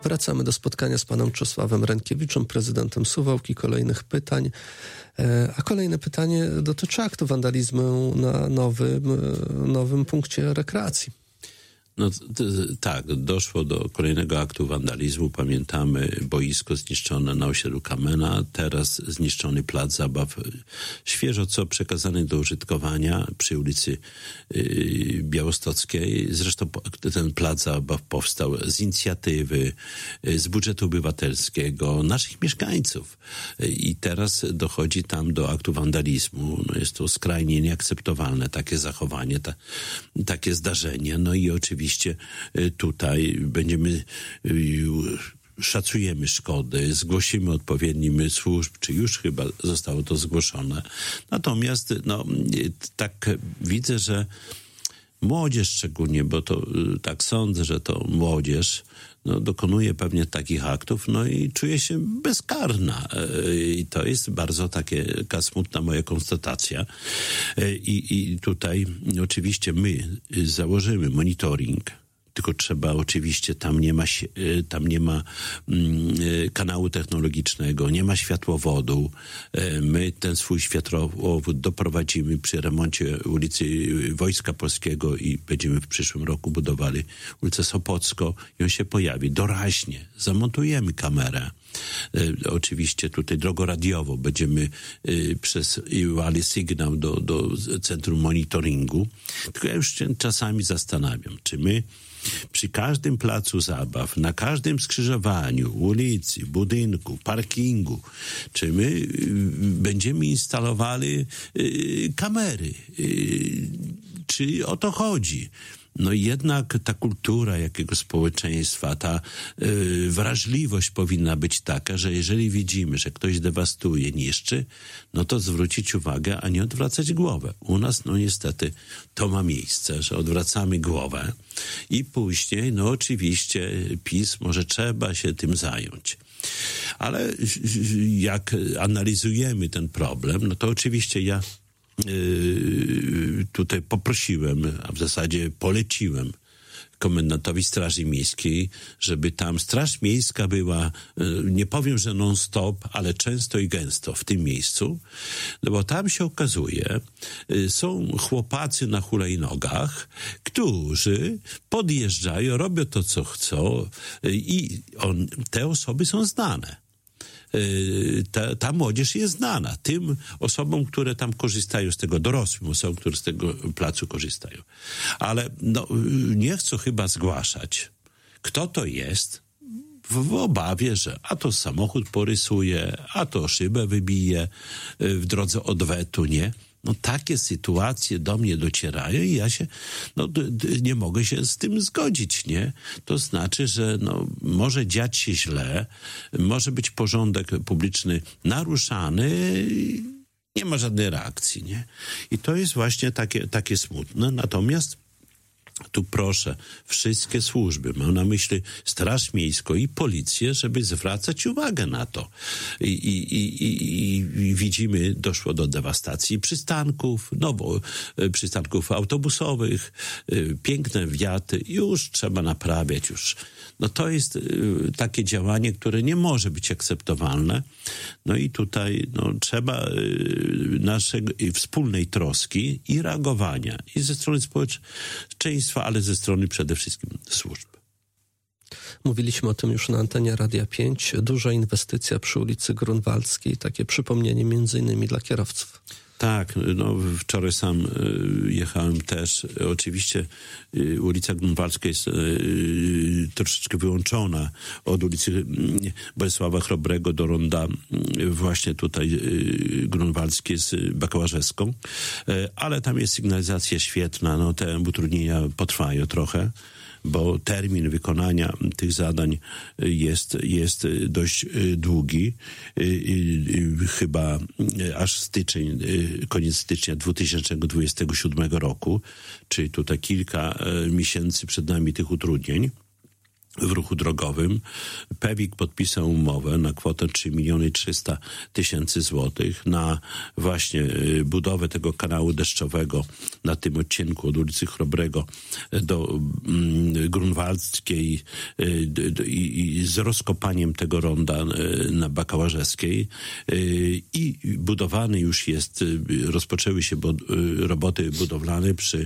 Wracamy do spotkania z panem Czesławem Rękiewiczem, prezydentem Suwałki. Kolejnych pytań. A kolejne pytanie dotyczy aktu wandalizmu na nowym punkcie rekreacji. No tak, doszło do kolejnego aktu wandalizmu. Pamiętamy boisko zniszczone na osiedlu Kamena, teraz zniszczony plac zabaw, świeżo co przekazany do użytkowania przy ulicy Białostockiej. Zresztą ten plac zabaw powstał z inicjatywy, z budżetu obywatelskiego, naszych mieszkańców. I teraz dochodzi tam do aktu wandalizmu. No jest to skrajnie nieakceptowalne takie zachowanie, takie zdarzenie. No i oczywiście tutaj będziemy, szacujemy szkody, zgłosimy odpowiednim służb, czy już chyba zostało to zgłoszone. Natomiast tak widzę, że młodzież szczególnie, bo to tak sądzę, że to młodzież dokonuje pewnie takich aktów, i czuje się bezkarna. I to jest bardzo taka smutna moja konstatacja. I tutaj oczywiście my założymy monitoring, tylko trzeba oczywiście, tam nie ma kanału technologicznego, nie ma światłowodu. My ten swój światłowód doprowadzimy przy remoncie ulicy Wojska Polskiego i będziemy w przyszłym roku budowali ulicę Sopocką i on się pojawi. Doraźnie zamontujemy kamerę. Oczywiście tutaj drogoradiowo będziemy przesyłali sygnał do centrum monitoringu. Tylko ja już się czasami zastanawiam, czy my przy każdym placu zabaw, na każdym skrzyżowaniu, ulicy, budynku, parkingu, czy my będziemy instalowali kamery? Czy o to chodzi? Jednak ta kultura jakiego społeczeństwa, ta wrażliwość powinna być taka, że jeżeli widzimy, że ktoś dewastuje, niszczy, to zwrócić uwagę, a nie odwracać głowę. U nas niestety to ma miejsce, że odwracamy głowę i później oczywiście PiS może trzeba się tym zająć. Ale jak analizujemy ten problem, to oczywiście ja tutaj poprosiłem, a w zasadzie poleciłem komendantowi Straży Miejskiej, żeby tam Straż Miejska była, nie powiem, że non-stop, ale często i gęsto w tym miejscu, bo tam się okazuje, są chłopacy na hulajnogach, którzy podjeżdżają, robią to, co chcą i te osoby są znane. Ta młodzież jest znana tym osobom, które tam korzystają z tego, dorosłym osobom, które z tego placu korzystają. Ale nie chcą chyba zgłaszać, kto to jest, w obawie, że a to samochód porysuje, a to szybę wybije w drodze odwetu, nie? Takie sytuacje do mnie docierają i ja się, nie mogę się z tym zgodzić, nie? To znaczy, że może dziać się źle, może być porządek publiczny naruszany, nie ma żadnej reakcji, nie? I to jest właśnie takie smutne. Natomiast tu proszę wszystkie służby, mam na myśli Straż Miejską i Policję, żeby zwracać uwagę na to. I widzimy, doszło do dewastacji przystanków, przystanków autobusowych, piękne wiaty, już trzeba naprawiać już. To jest takie działanie, które nie może być akceptowalne. I tutaj trzeba naszej wspólnej troski i reagowania i ze strony społeczeństwa, ale ze strony przede wszystkim służb. Mówiliśmy o tym już na antenie Radia 5. Duża inwestycja przy ulicy Grunwaldzkiej, takie przypomnienie między innymi dla kierowców. Tak, wczoraj sam jechałem też. Oczywiście ulica Grunwaldzka jest troszeczkę wyłączona od ulicy Bolesława Chrobrego do ronda właśnie tutaj Grunwaldzkie z Bakałażewską, ale tam jest sygnalizacja świetna, te utrudnienia potrwają trochę, bo termin wykonania tych zadań jest dość długi. Chyba aż koniec stycznia 2027 roku, czyli tutaj kilka miesięcy przed nami tych utrudnień. w ruchu drogowym. PEWiK podpisał umowę na kwotę 3 300 000 złotych na właśnie budowę tego kanału deszczowego na tym odcinku od ulicy Chrobrego do Grunwaldzkiej i z rozkopaniem tego ronda na Bakałażewskiej. I budowany już jest, rozpoczęły się roboty budowlane przy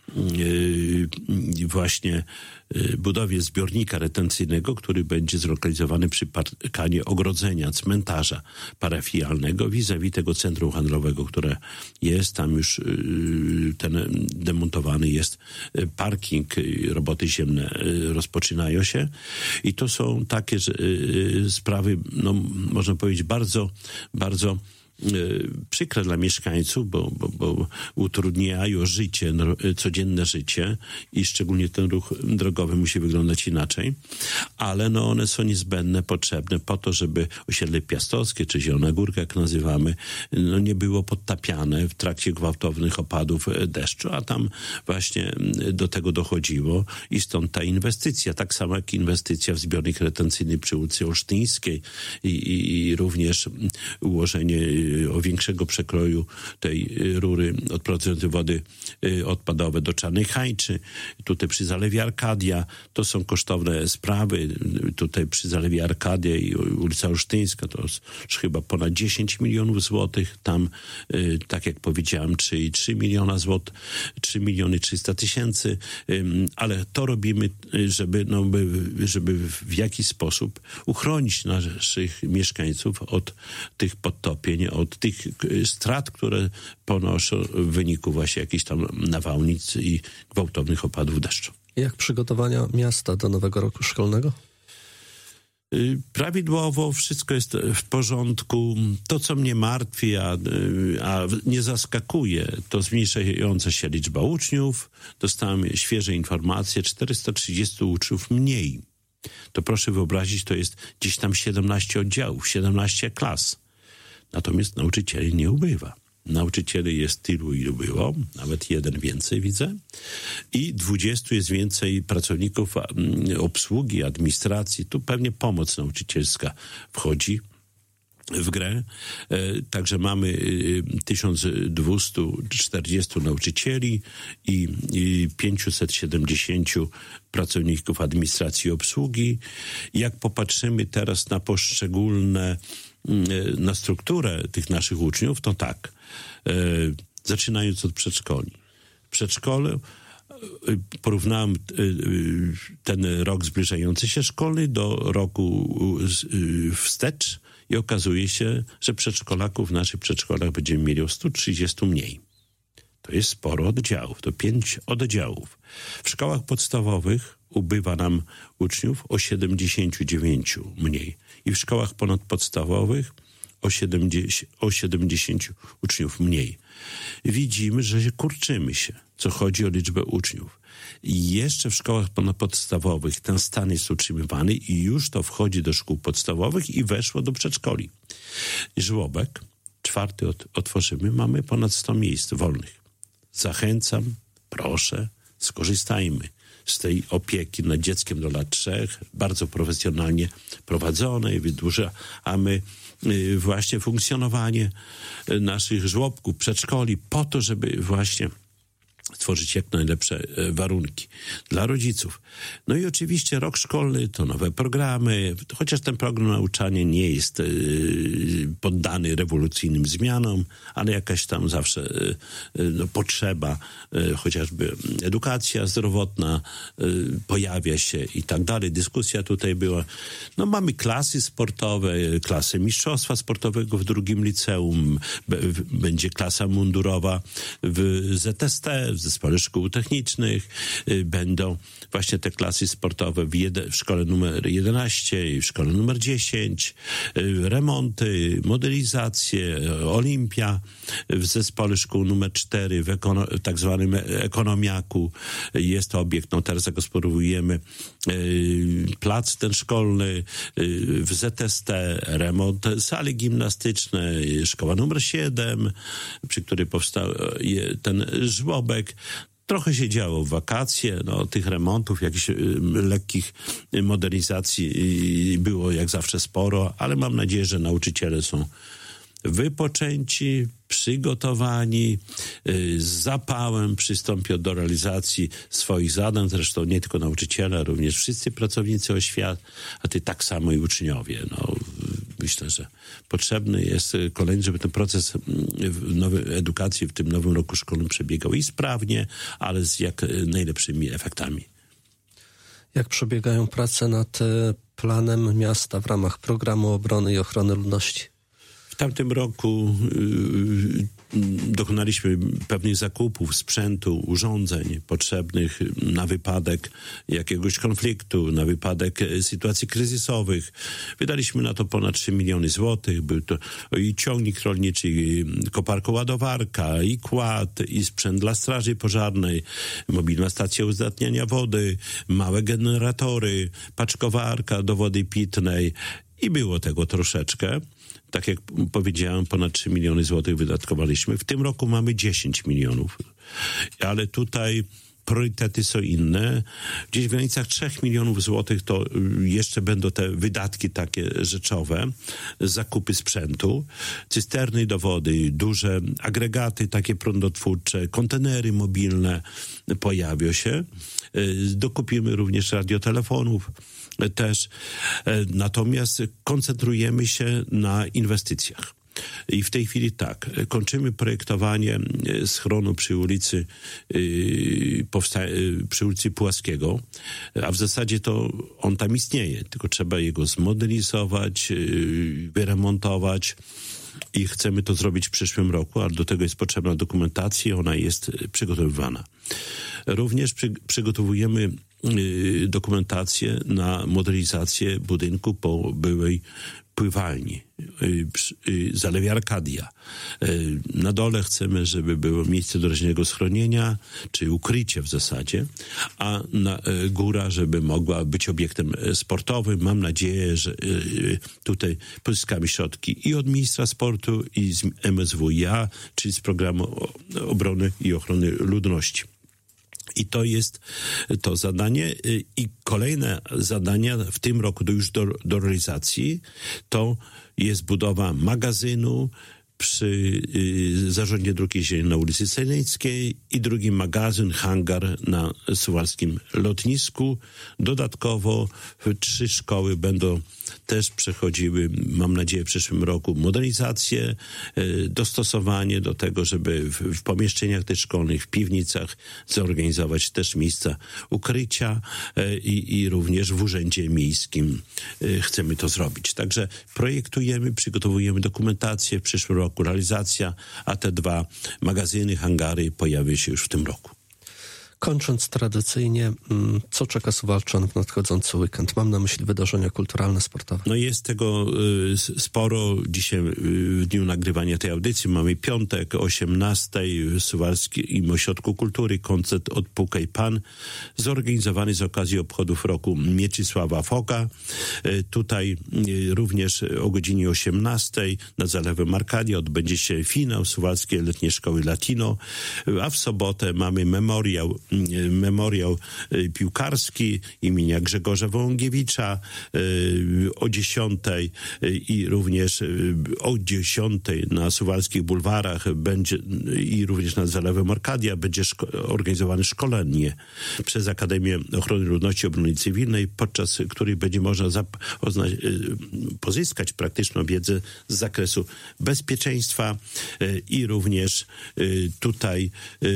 właśnie budowie zbiornika retencyjnego, który będzie zlokalizowany przy parkanie ogrodzenia cmentarza parafialnego vis-a-vis tego centrum handlowego, które jest. Tam już ten demontowany jest parking, roboty ziemne rozpoczynają się i to są takie sprawy, no można powiedzieć, bardzo, bardzo przykre dla mieszkańców, bo utrudniają życie, codzienne życie i szczególnie ten ruch drogowy musi wyglądać inaczej, ale no one są niezbędne, potrzebne po to, żeby osiedle piastowskie, czy Zielona Górka, jak nazywamy, no nie było podtapiane w trakcie gwałtownych opadów deszczu, a tam właśnie do tego dochodziło i stąd ta inwestycja, tak samo jak inwestycja w zbiornik retencyjny przy ulicy Olsztyńskiej i również ułożenie o większego przekroju tej rury odprowadzającej wody odpadowe do Czarnej Hańczy, tutaj przy Zalewie Arkadia. To są kosztowne sprawy. Tutaj przy Zalewie Arkadia i ulica Olsztyńska to chyba ponad 10 milionów złotych. Tam, tak jak powiedziałem, 3 miliona złotych, 3 300 000, ale to robimy, żeby w jakiś sposób uchronić naszych mieszkańców od tych podtopień, od tych strat, które ponoszą w wyniku właśnie jakichś tam nawałnic i gwałtownych opadów deszczu. Jak przygotowania miasta do nowego roku szkolnego? Prawidłowo, wszystko jest w porządku. To, co mnie martwi, a nie zaskakuje, to zmniejszająca się liczba uczniów. Dostałem świeże informacje, 430 uczniów mniej. To proszę wyobrazić, to jest gdzieś tam 17 oddziałów, 17 klas. Natomiast nauczycieli nie ubywa. Nauczycieli jest tylu, ilu było, nawet jeden więcej widzę. I 20 jest więcej pracowników obsługi, administracji. Tu pewnie pomoc nauczycielska wchodzi w grę. Także mamy 1240 nauczycieli i 570 pracowników administracji i obsługi. Jak popatrzymy teraz na poszczególne, na strukturę tych naszych uczniów, to tak, zaczynając od przedszkoli. W przedszkolu porównałem ten rok zbliżający się szkolny do roku wstecz i okazuje się, że przedszkolaków w naszych przedszkolach będziemy mieli o 130 mniej. To jest sporo oddziałów, to 5 oddziałów. W szkołach podstawowych ubywa nam uczniów o 79 mniej i w szkołach ponadpodstawowych o 70 uczniów mniej. Widzimy, że kurczymy się, co chodzi o liczbę uczniów. I jeszcze w szkołach ponadpodstawowych ten stan jest utrzymywany i już to wchodzi do szkół podstawowych i weszło do przedszkoli. Żłobek, 4 otworzymy, mamy ponad 100 miejsc wolnych. Zachęcam, proszę, skorzystajmy z tej opieki nad dzieckiem do lat 3, bardzo profesjonalnie prowadzonej, wydłużamy właśnie funkcjonowanie naszych żłobków, przedszkoli po to, żeby właśnie stworzyć jak najlepsze warunki dla rodziców. No i oczywiście rok szkolny to nowe programy, chociaż ten program nauczania nie jest poddany rewolucyjnym zmianom, ale jakaś tam zawsze potrzeba, chociażby edukacja zdrowotna pojawia się i tak dalej. Dyskusja tutaj była. No mamy klasy sportowe, klasę mistrzostwa sportowego w 2 liceum, będzie klasa mundurowa w ZST, w Zespole Szkół Technicznych, będą właśnie te klasy sportowe w szkole numer 11 i w szkole numer 10, remonty, modelizacje, Olimpia w Zespole Szkół numer 4, w tak zwanym ekonomiaku jest obiekt, no teraz zagospodarowujemy plac ten szkolny, w ZST remont sali gimnastycznej, szkoła numer 7, przy której powstał ten żłobek. Trochę się działo w wakacje, tych remontów, jakichś lekkich modernizacji było jak zawsze sporo, ale mam nadzieję, że nauczyciele są wypoczęci, przygotowani, z zapałem przystąpią do realizacji swoich zadań, zresztą nie tylko nauczyciele, również wszyscy pracownicy oświaty, tak samo i uczniowie. Myślę, że potrzebny jest kolejny, żeby ten proces nowej edukacji w tym nowym roku szkolnym przebiegał i sprawnie, ale z jak najlepszymi efektami. Jak przebiegają prace nad planem miasta w ramach programu obrony i ochrony ludności? W tamtym roku dokonaliśmy pewnych zakupów sprzętu, urządzeń potrzebnych na wypadek jakiegoś konfliktu, na wypadek sytuacji kryzysowych. Wydaliśmy na to ponad 3 miliony złotych. Był to i ciągnik rolniczy, i koparko-ładowarka, i kład, i sprzęt dla straży pożarnej, mobilna stacja uzdatniania wody, małe generatory, paczkowarka do wody pitnej. I było tego troszeczkę. Tak jak powiedziałem, ponad 3 miliony złotych wydatkowaliśmy. W tym roku mamy 10 milionów. Ale tutaj priorytety są inne. Gdzieś w granicach 3 milionów złotych to jeszcze będą te wydatki takie rzeczowe, zakupy sprzętu, cysterny do wody, duże agregaty takie prądotwórcze, kontenery mobilne pojawią się. Dokupimy również radiotelefonów też. Natomiast koncentrujemy się na inwestycjach. I w tej chwili tak, kończymy projektowanie schronu przy ulicy Pułaskiego, a w zasadzie to on tam istnieje, tylko trzeba jego zmodernizować, wyremontować. I chcemy to zrobić w przyszłym roku, ale do tego jest potrzebna dokumentacja, ona jest przygotowywana. Również przygotowujemy dokumentację na modernizację budynku po byłej pływalni, zalewie Arkadia. Na dole chcemy, żeby było miejsce doraźnego schronienia, czy ukrycie w zasadzie, a góra, żeby mogła być obiektem sportowym. Mam nadzieję, że tutaj pozyskamy środki i od ministra sportu, i z MSWiA, czyli z programu obrony i ochrony ludności. I to jest to zadanie. I kolejne zadania w tym roku już do realizacji to jest budowa magazynu przy Zarządzie Dróg Jeziennych na ulicy Seleńskiej i drugi magazyn, hangar na suwalskim lotnisku. Dodatkowo 3 szkoły będą też przechodziły, mam nadzieję, w przyszłym roku modernizację, dostosowanie do tego, żeby w pomieszczeniach tych szkolnych, w piwnicach zorganizować też miejsca ukrycia i również w Urzędzie Miejskim chcemy to zrobić. Także projektujemy, przygotowujemy dokumentację w przyszłym roku, realizacja, a te 2 magazyny, hangary pojawią się już w tym roku. Kończąc tradycyjnie, co czeka suwalczan w nadchodzący weekend? Mam na myśli wydarzenia kulturalne, sportowe. No jest tego sporo. Dzisiaj w dniu nagrywania tej audycji mamy piątek o 18:00 w Suwalskim Ośrodku Kultury koncert od Pukaj Pan, zorganizowany z okazji obchodów roku Mieczysława Foka. Tutaj również o godzinie 18:00 nad Zalewem Arkadia odbędzie się finał Suwalskiej Letniej Szkoły Latino, a w sobotę mamy memoriał piłkarski imienia Grzegorza Wołągiewicza o 10:00 i również o 10:00 na suwalskich bulwarach będzie i również nad Zalewem Arkadia będzie organizowane szkolenie przez Akademię Ochrony Ludności i Obrony Cywilnej, podczas której będzie można pozyskać praktyczną wiedzę z zakresu bezpieczeństwa i również tutaj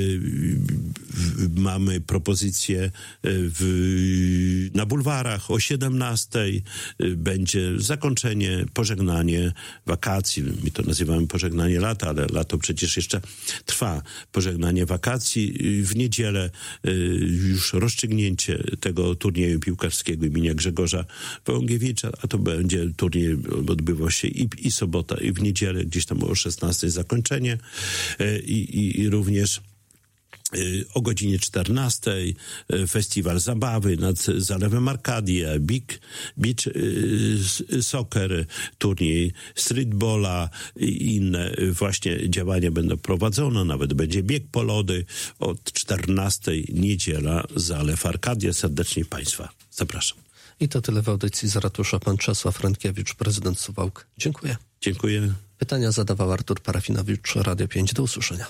mamy propozycję na bulwarach o 17:00 będzie zakończenie, pożegnanie wakacji. My to nazywamy pożegnanie lata, ale lato przecież jeszcze trwa. Pożegnanie wakacji. W niedzielę już rozstrzygnięcie tego turnieju piłkarskiego imienia Grzegorza Wołągiewicza, a to będzie turniej, odbywał się i sobota, i w niedzielę, gdzieś tam o 16:00 zakończenie i również o godzinie 14 festiwal zabawy nad Zalewem Arcadia, beach soccer, turniej streetballa i inne właśnie działania będą prowadzone. Nawet będzie bieg po lody od 14 niedziela Zalew Arcadia. Serdecznie Państwa zapraszam. I to tyle w audycji z ratusza. Pan Czesław Rętkiewicz, prezydent Suwałk. Dziękuję. Dziękuję. Pytania zadawał Artur Parafinowicz, Radio 5. Do usłyszenia.